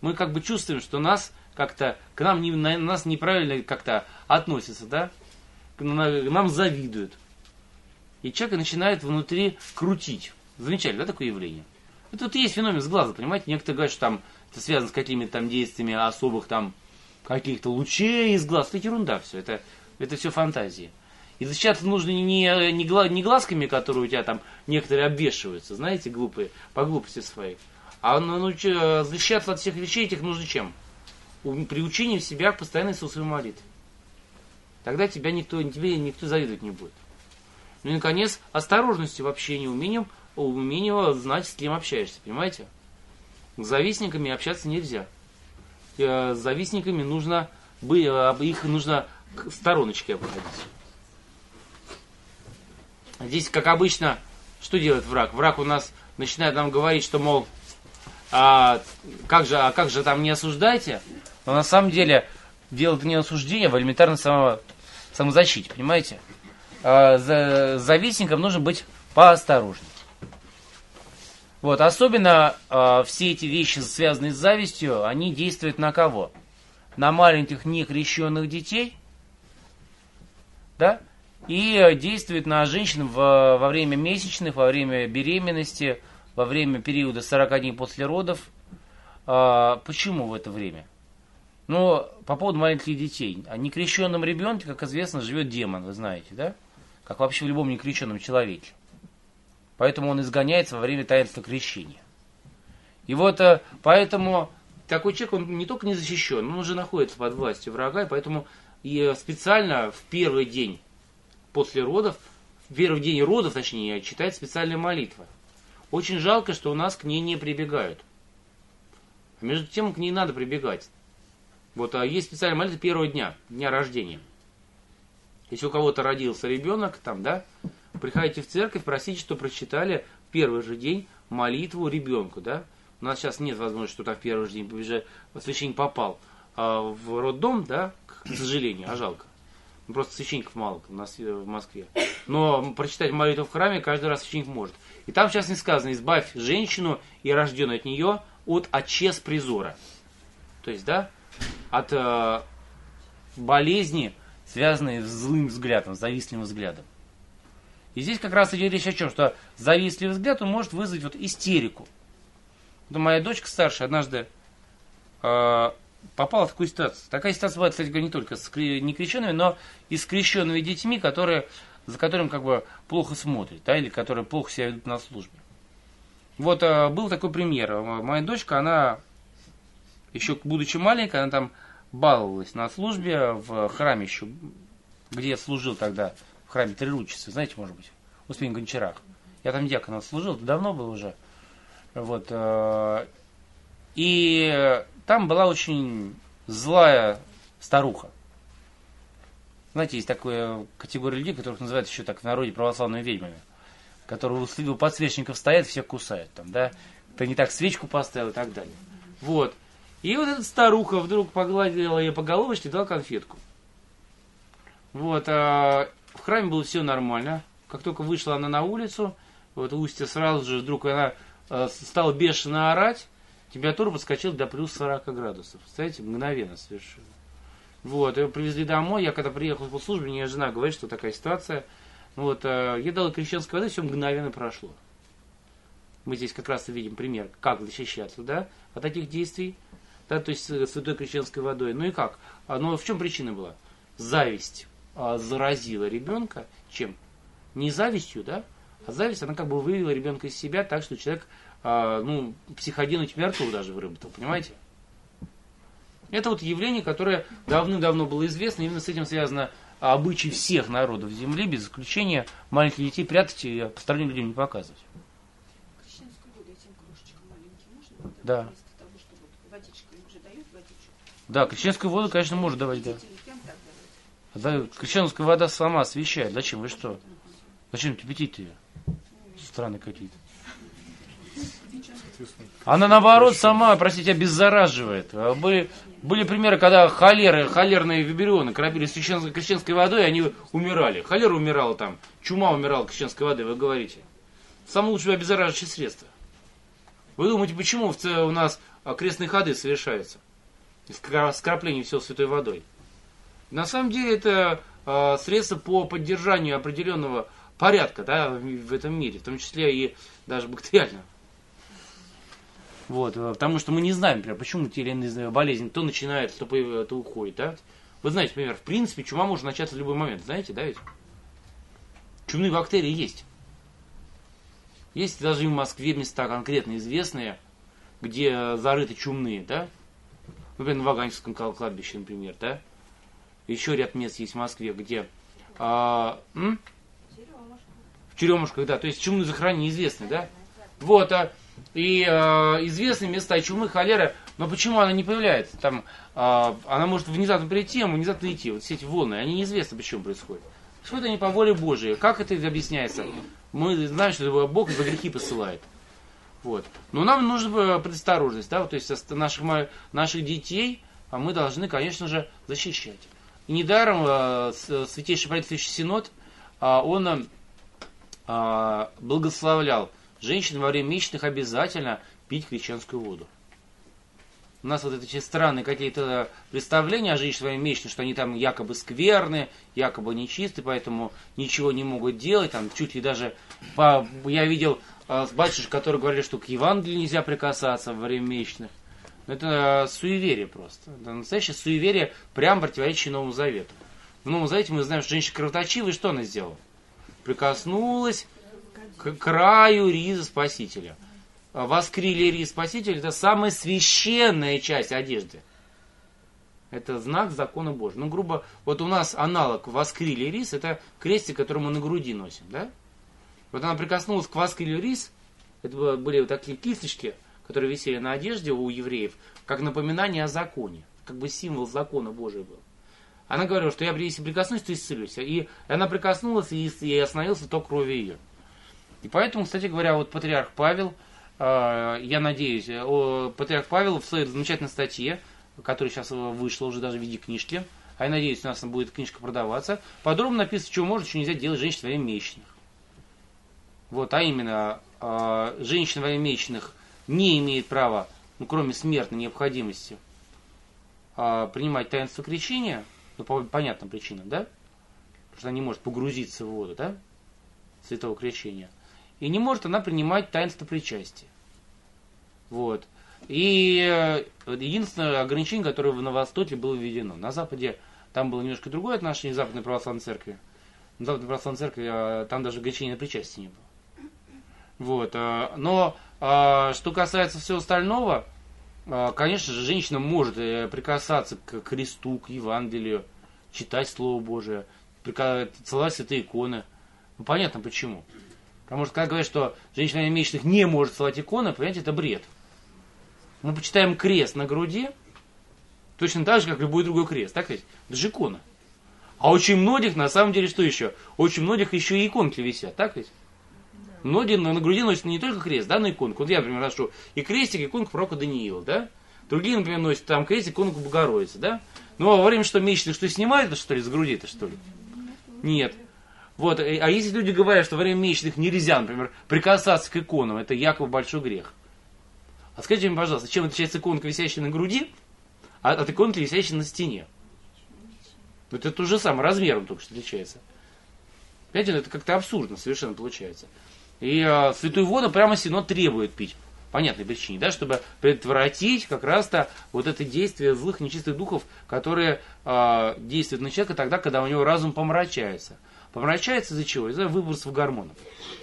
мы как бы чувствуем, что нас как-то, к нам нас неправильно как-то относятся, да? Нам завидуют. И человек начинает внутри крутить. Замечали, да, такое явление? Это вот есть феномен с глаза, понимаете? Некоторые говорят, что там это связано с какими-то там действиями особых там каких-то лучей из глаз. Это ерунда все, это все фантазии. И защищаться нужно не глазками, которые у тебя там некоторые обвешиваются, знаете, глупые, по глупости своей. А защищаться от всех вещей этих нужно чем? Приучением себя к постоянной Иисусовой молитве. Тогда тебе никто завидовать не будет. Ну и, наконец, осторожностью в общении, умением знать, с кем общаешься, понимаете? С завистниками общаться нельзя. С завистниками их нужно к стороночке обходить. Здесь, как обычно, что делает враг? Враг у нас начинает нам говорить, что, мол, как же там не осуждайте? Но на самом деле дело не осуждение, а элементарно самозащите, понимаете? С завистником нужно быть поосторожнее. Вот, особенно все эти вещи, связанные с завистью, они действуют на кого? На маленьких некрещенных детей, да? И действуют на женщин во время месячных, во время беременности, во время периода 40 дней после родов. Почему в это время? Ну, по поводу маленьких детей. О некрещенном ребенке, как известно, живет демон, вы знаете, да? Как вообще в любом некрещенном человеке. Поэтому он изгоняется во время таинства крещения. И вот поэтому такой человек, он не только не защищен, он уже находится под властью врага, и поэтому и специально в первый день после родов, в первый день родов, точнее, читает специальная молитва. Очень жалко, что у нас к ней не прибегают. А между тем к ней надо прибегать. Вот есть специальная молитва первого дня рождения. Если у кого-то родился ребенок, там, да, приходите в церковь, просите, что прочитали в первый же день молитву ребенку, да. У нас сейчас нет возможности, что там в первый же день священник попал в роддом, да, к сожалению, а жалко. Просто священников мало у нас в Москве. Но прочитать молитву в храме каждый раз священник может. И там, в частности, сказано: избавь женщину и рожденную от нее от очес призора. То есть, да, от болезни, связанной с злым взглядом, с завистливым взглядом. И здесь как раз идет речь о чем? Что завистливый взгляд, он может вызвать вот истерику. Вот моя дочка старшая однажды попала в такую ситуацию. Такая ситуация бывает, кстати говоря, не только с некрещенными, но и с крещенными детьми, за которым как бы плохо смотрят, да, или которые плохо себя ведут на службе. Вот был такой пример. Моя дочка, она еще будучи маленькой, она там баловалась на службе в храме еще, где я служил тогда, в храме Троеручицы, знаете, может быть, в Успенье-Гончарах. Я там дьяконом служил, это давно было уже. Вот. И там была очень злая старуха. Знаете, есть такая категория людей, которых называют еще так в народе православными ведьмами, которые у подсвечников стоят, всех кусают. Там, да? Ты не так свечку поставил и так далее. Вот. И вот эта старуха вдруг погладила ее по головочке и дала конфетку. Вот. В храме было все нормально. Как только вышла она на улицу, вот Устья сразу же вдруг она стала бешено орать. Температура подскочила до плюс 40 градусов. Представляете, мгновенно совершенно. Вот, ее привезли домой. Я когда приехал по службе, мне жена говорит, что такая ситуация. Вот, я дал крещенской воды, все мгновенно прошло. Мы здесь как раз и видим пример, как защищаться, да, от таких действий. Да, то есть святой крещенской водой. Ну и как? Но в чем причина была? Зависть заразила ребенка чем? Не завистью, да? А зависть, она как бы вывела ребенка из себя так, что человек психодинную температуру даже выработал, понимаете? Это вот явление, которое давным-давно было известно, именно с этим связано обычай всех народов Земли, без исключения маленьких детей прятать и посторонним людям не показывать. Крещенскую воду этим крошечкам маленьким можно? Да. Вместо того, что вот водичка им же дают водичку. Да, крещенскую воду, конечно, можно давать, да. Да, крещенская вода сама освещает. Зачем? Вы что? Зачем кипятить ее? Странные какие-то. Она наоборот сама, простите, обеззараживает. Были примеры, когда холерные вибрионы кропили крещенской водой, и они умирали. Холера умирала там, чума умирала крещенской водой, вы говорите. Самое лучшее обеззараживающее средство. Вы думаете, почему у нас крестные ходы совершаются. Скрапление всего святой водой. На самом деле это средство по поддержанию определенного порядка, да, в этом мире, в том числе и даже бактериального. Вот, потому что мы не знаем, например, почему те или иные болезни то начинает, то уходит. Да? Вы знаете, например, в принципе, чума может начаться в любой момент, знаете, да ведь? Чумные бактерии есть. Есть даже и в Москве места конкретно известные, где зарыты чумные, да? Например, на Ваганьковском кладбище, например, да? Еще ряд мест есть в Москве, где... В Черемушках, да, то есть чумные захоронения известны, да? Вот, известные места чумы, холеры, но почему она не появляется? Там, она может внезапно прийти, а внезапно идти. Вот все эти волны, они неизвестны, почему происходят. Происходит они по воле Божией. Как это объясняется? Мы знаем, что Бог за грехи посылает. Вот. Но нам нужна предосторожность, да, вот, то есть наших детей мы должны, конечно же, защищать. И недаром Святейший Правительствующий Синод, он благословлял женщин во время месячных обязательно пить крещенскую воду. У нас вот эти странные какие-то представления о женщинах во время месячных, что они там якобы скверны, якобы нечисты, поэтому ничего не могут делать, там чуть ли даже, я видел батюшек, которые говорили, что к Евангелию нельзя прикасаться во время месячных. Это суеверие просто. Это настоящее суеверие, прямо противоречащее Новому Завету. В Новом Завете мы знаем, что женщина кровоточивая, что она сделала? Прикоснулась к краю риза Спасителя. Воскрили рис Спасителя, это самая священная часть одежды. Это знак закона Божьего. Ну, грубо, вот у нас аналог воскрили рис, это крестик, который мы на груди носим, да? Вот она прикоснулась к воскрили рис, это были вот такие кисточки, которые висели на одежде у евреев, как напоминание о законе, как бы символ закона Божия был. Она говорила, что я, если прикоснусь, то исцелюсь. И она прикоснулась, и остановился ток крови ее. И поэтому, кстати говоря, вот патриарх Павел, я надеюсь, патриарх Павел в своей замечательной статье, которая сейчас вышла уже даже в виде книжки, а я надеюсь, у нас будет книжка продаваться, подробно написано, что можно, что нельзя делать женщине во время месячных. Вот, а именно, женщина во время месячных не имеет права, ну, кроме смертной необходимости, принимать таинство крещения, ну, по понятным причинам, да? Потому что она не может погрузиться в воду, да? Святого крещения. И не может она принимать таинство причастия. Вот. И единственное ограничение, которое на Востоке было введено. На Западе там было немножко другое отношение к Западной Православной Церкви. На Западной Православной Церкви там даже ограничения на причастие не было. Вот. Но что касается всего остального, конечно же, женщина может прикасаться к кресту, к Евангелию, читать Слово Божие, целовать святые иконы. Ну, понятно почему. Потому что, когда говорят, что женщина во время месячных не может целовать иконы, понимаете, это бред. Мы почитаем крест на груди, точно так же, как любой другой крест, так ведь? Это же икона. А очень многих, на самом деле, что еще? Очень многих еще и иконки висят, так ведь? Многие на груди носят не только крест, да, но иконку. Вот я, например, ношу и крестик, и иконку пророка Даниила, да? Другие, например, носят там крест, иконку Богородицы, да? Ну, а во время что месячных, что снимают, что ли, с груди-то, что ли? Нет. Вот, а если люди говорят, что во время месячных нельзя, например, прикасаться к иконам, это якобы большой грех. А скажите мне, пожалуйста, чем отличается иконка, висящая на груди, от иконки, висящей на стене? Вот это то же самое, размером только что отличается. Понимаете, это как-то абсурдно совершенно получается. И святую воду прямо Синод требует пить. По понятной причине, да, чтобы предотвратить как раз-то вот это действие злых нечистых духов, которые действуют на человека тогда, когда у него разум помрачается. Помрачается из-за чего? Из-за выбросов гормонов.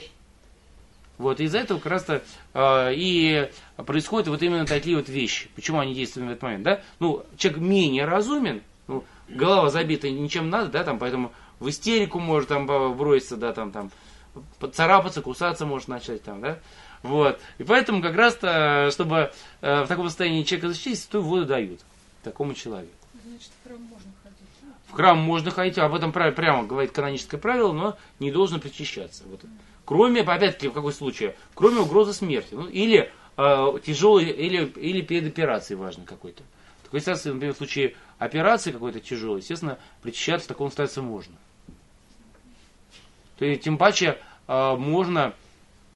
Вот, из-за этого как раз-то и происходят вот именно такие вот вещи. Почему они действуют в этот момент, да? Ну, человек менее разумен, ну, голова забита ничем не надо, да, там, поэтому в истерику может там броситься, да, там, царапаться, кусаться может начать, там, да. Вот. И поэтому как раз-то, чтобы в таком состоянии человека защитить, святую воду дают такому человеку. Значит, в храм можно ходить? В храм можно ходить, об этом прямо говорит каноническое правило, но не должен причащаться. Вот. Кроме, опять-таки, в какой случае? Кроме угрозы смерти. Ну, или тяжелой, или перед операцией важный какой-то. В такой ситуации, например, в случае операции какой-то тяжелой, естественно, причащаться в таком ситуации можно. То есть, тем паче, можно